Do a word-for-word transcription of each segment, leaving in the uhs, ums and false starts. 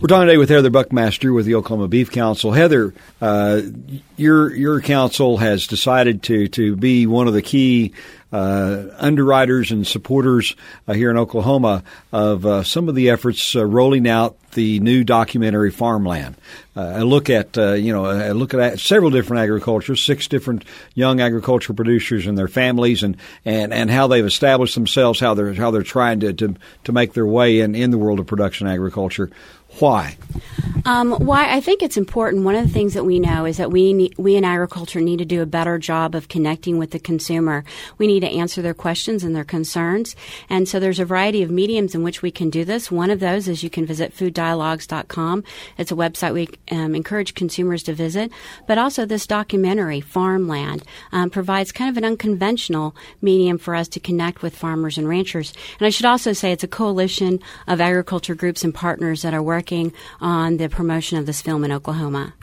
We're talking today with Heather Buckmaster with the Oklahoma Beef Council. Heather, uh, your your council has decided to, to be one of the key uh, underwriters and supporters uh, here in Oklahoma of uh, some of the efforts uh, rolling out the new documentary Farmland. Uh, I look at uh, you know I look at several different agricultures, six different young agricultural producers and their families, and, and, and how they've established themselves, how they're how they're trying to to, to make their way in, in the world of production agriculture. Why? Um, why I think it's important. One of the things that we know is that we need, we in agriculture need to do a better job of connecting with the consumer. We need to answer their questions and their concerns. And so there's a variety of mediums in which we can do this. One of those is you can visit food dialogues dot com. It's a website we um, encourage consumers to visit. But also this documentary, Farmland, um, provides kind of an unconventional medium for us to connect with farmers and ranchers. And I should also say it's a coalition of agriculture groups and partners that are working on the promotion of this film in Oklahoma.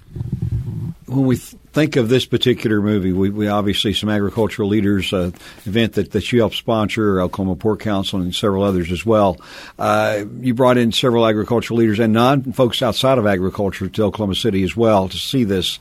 When we th- think of this particular movie, we, we obviously some agricultural leaders, uh, event that, that you helped sponsor, Oklahoma Pork Council, and several others as well. Uh, you brought in several agricultural leaders and non-folks outside of agriculture to Oklahoma City as well to see this.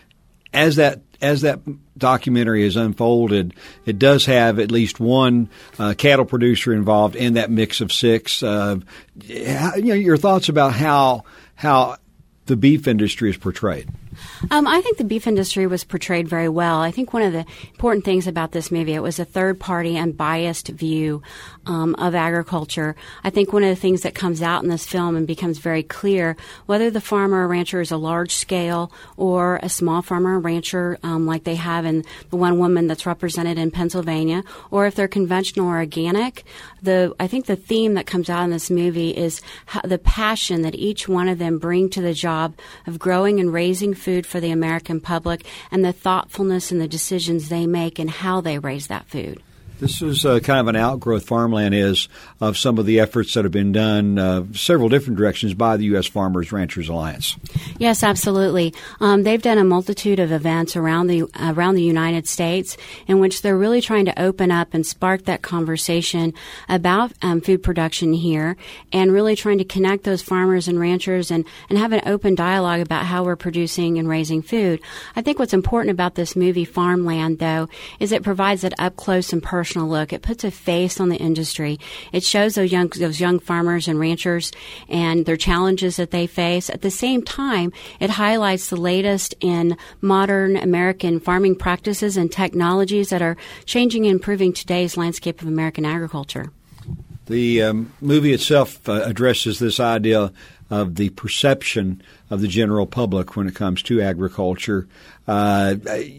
As that as that documentary is unfolded, it does have at least one uh, cattle producer involved in that mix of six. Uh, how, you know, your thoughts about how how the beef industry is portrayed. Um, I think the beef industry was portrayed very well. I think one of the important things about this movie, it was a third-party and biased view um, of agriculture. I think one of the things that comes out in this film and becomes very clear, whether the farmer or rancher is a large-scale or a small farmer or rancher um, like they have in the one woman that's represented in Pennsylvania, or if they're conventional or organic, the I think the theme that comes out in this movie is how, the passion that each one of them bring to the job of growing and raising food food for the American public, and the thoughtfulness and the decisions they make and how they raise that food. This is uh, kind of an outgrowth, Farmland is, of some of the efforts that have been done uh, several different directions by the U S Farmers Ranchers Alliance. Yes, absolutely. Um, they've done a multitude of events around the around the United States in which they're really trying to open up and spark that conversation about um, food production here, and really trying to connect those farmers and ranchers and, and have an open dialogue about how we're producing and raising food. I think what's important about this movie, Farmland, though, is it provides that up-close and personal look. It puts a face on the industry. It shows those young those young farmers and ranchers and their challenges that they face. At the same time, it highlights the latest in modern American farming practices and technologies that are changing and improving today's landscape of American agriculture. The um, movie itself uh, addresses this idea of the perception of the general public when it comes to agriculture. Uh,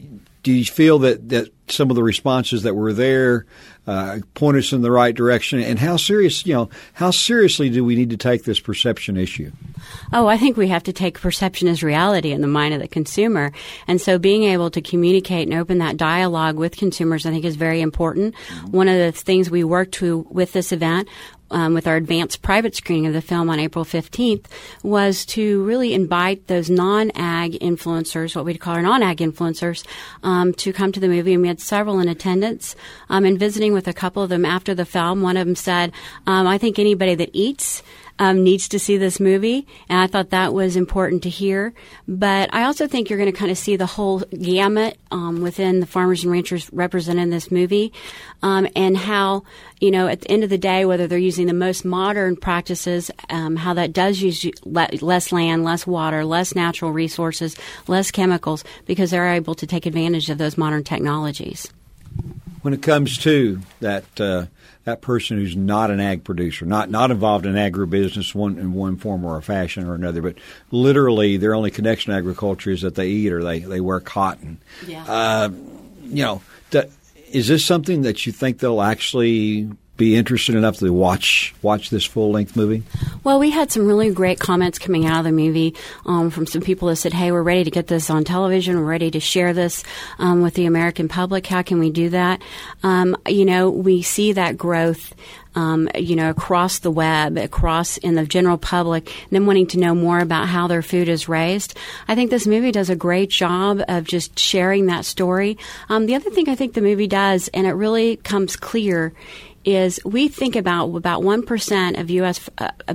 do you feel that, that some of the responses that were there uh, point us in the right direction? And how serious, you know, how seriously do we need to take this perception issue? Oh, I think we have to take perception as reality in the mind of the consumer. And so being able to communicate and open that dialogue with consumers, I think, is very important. Mm-hmm. One of the things we worked to with this event Um, with our advanced private screening of the film on April fifteenth, was to really invite those non-ag influencers, what we'd call our non-ag influencers, um, to come to the movie. And we had several in attendance. Um, and visiting with a couple of them after the film, one of them said, um, I think anybody that eats Um, needs to see this movie, and I thought that was important to hear. But I also think you're going to kind of see the whole gamut um, within the farmers and ranchers represented in this movie, um, and how, you know, at the end of the day, whether they're using the most modern practices, um, how that does use le- less land, less water, less natural resources, less chemicals, because they're able to take advantage of those modern technologies. When it comes to that uh, that person who's not an ag producer, not not involved in agribusiness one in one form or a fashion or another, but literally their only connection to agriculture is that they eat or they, they wear cotton. Yeah. Uh, you know, th- is this something that you think they'll actually be interested enough to watch watch this full-length movie? Well, we had some really great comments coming out of the movie um, from some people that said, hey, we're ready to get this on television. We're ready to share this um, with the American public. How can we do that? Um, you know, we see that growth Um, you know, across the web, across in the general public, them wanting to know more about how their food is raised. I think this movie does a great job of just sharing that story. Um, the other thing I think the movie does, and it really comes clear, is we think about about one percent of U S uh, about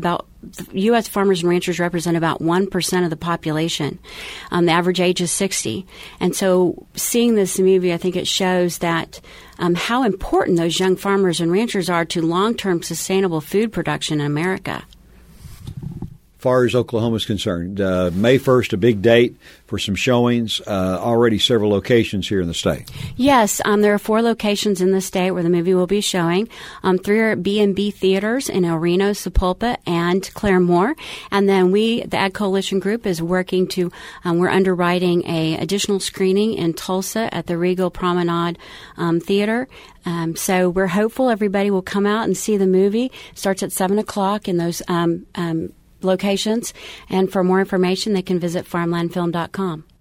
U S farmers and ranchers represent about one percent of the population. Um, the average age is sixty. And so seeing this movie, I think it shows that um, how important those young farmers and ranchers are to long-term sustainable food production in America. Far as Oklahoma is concerned, uh, May first, a big date for some showings, uh, already several locations here in the state. Yes, um, there are four locations in the state where the movie will be showing. Um, three are at B and B Theaters in El Reno, Sapulpa, and Claremore. And then we, the Ag Coalition Group, is working to, um, we're underwriting a additional screening in Tulsa at the Regal Promenade um, Theater. Um, so we're hopeful everybody will come out and see the movie. It starts at seven o'clock in those um, um locations, and for more information they can visit farmland film dot com.